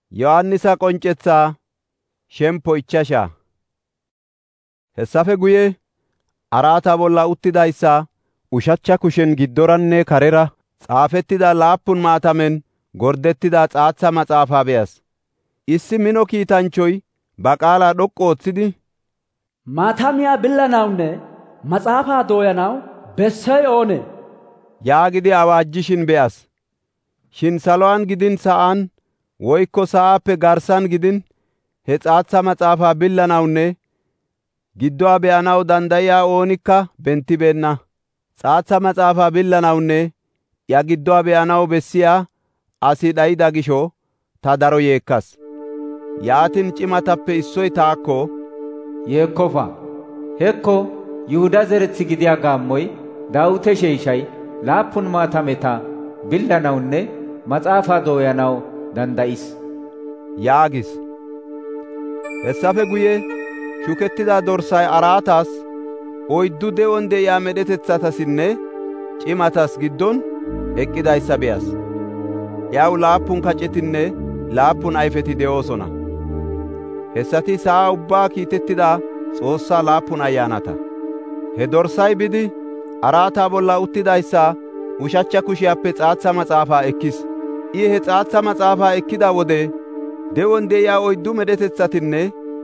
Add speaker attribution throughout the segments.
Speaker 1: Yohannisa qoncethaa shempo 5. Hessafe guye araata bolla uttidaysa ushacha kushen giddoranne karera xaafettida 7 maatamen gordettida xaatha maxaafa be7as. Issi mino kiitanchoy ba qaala dhoqqu ooththidi,
Speaker 2: «Maatamiya billanawunne maxaafaa dooyanaw bessay oonee?»
Speaker 1: yaagidi awaajjishin be7as. Shin saluwan gidin sa7an woykko sa7aappe garsan gidin he xaatha maxaafaa billanawunne gidduwa be7anaw danda7iya oonika bentibeenna. Xaatha maxaafaa billanawunne iya gidduwa be7anaw bessiya asi dhayida gisho ta daro yeekas. Yaatin cimatappe issoy taakko,
Speaker 3: «Yeekkofa! Hekko Yihuda zerethi gidiya gaammoy Daawite sheeshay 7 maatameta billanawunne maxaafaa dooyanaw danda'is»
Speaker 1: yaagis. Hessafe guye shukettida dorsay araatas, 4 de7on de7iya medhetethatasinne cimatas giddon eqqidaysa be7as. Iyaw 7 kacetinne 7 ayfeti de7oosona. Hessati sa7a ubbaa kiitettida Xoossaa 7 ayyaanata. He dorsay bidi araata bolla uttidaysa ushacha kushiyappe xaatha maxaafaa ekkis. I he xaatha maxaafaa ekkida wode de7on de7iya 4 medhetethatinne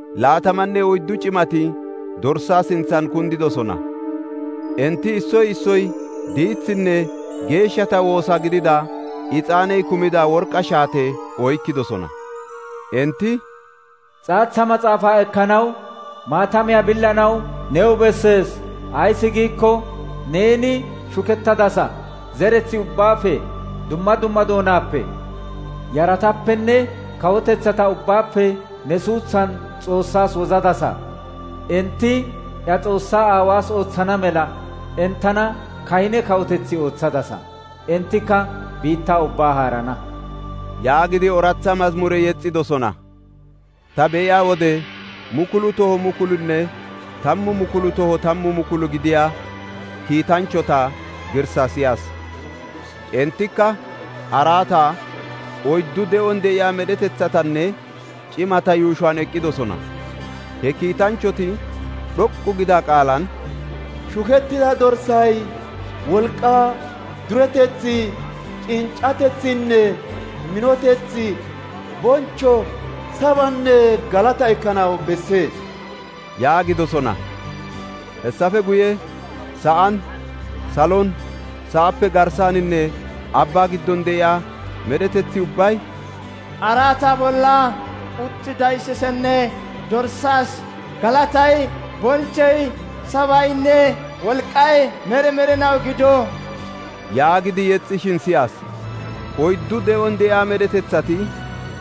Speaker 1: 24 cimati dorsaa sinthan kundidosona. Enti issoy issoy diithinne geeshshata woosa gidida ixaaney kumida worqa shaate oykkidosona. Enti,
Speaker 3: «Xaatha maxaafaa ekkanaw maatamiya billanaw new bessees. Ayssi giikko neeni shukettadasa. Zerethi ubbaafe, dumma dumma doonaappe, yaratappenne kawotethata ubbaappe ne suuthan Xoossaas wozadasa. Enti ya Xoossaa aawaas ooththana mela entana kahine kawotethi ooththadasa. Entikka biittaa ubbaa haarana»
Speaker 1: yaagidi ooratha mazmure yexxidosona. Ta be7iya wode 1,000 toho 1,000 10,000 toho 10,000 gidiya kiitanchota girsa siyas. Entikka araata, 4 de7on de7iya medhetethatanne cimata yuushuwan eqqidosona. He kiitanchoti dhoqqu gida qaalan,
Speaker 4: «Shukettida dorsay wolqaa, dureteththi, cinccatethinne minoteththi, bonchcho, sabanne galata ekkanaw bessees»
Speaker 1: yaagidosona. Hessafe guye sa7an, salon, sa7appe garsaninne abbaa giddon de7iya medhetethi ubbay,
Speaker 5: «Araata bolla uttidayssenne Dorsaas galatay, bonchchey, sabaynne wolqay mere merinaw gido»
Speaker 1: yaagidi yexxishin siyas. 4 de7on de7iya medhetethati,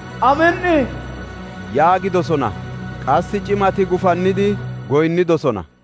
Speaker 5: «Amen»
Speaker 1: yaagidosona. Qassi cimati gufannidi goynnidosona.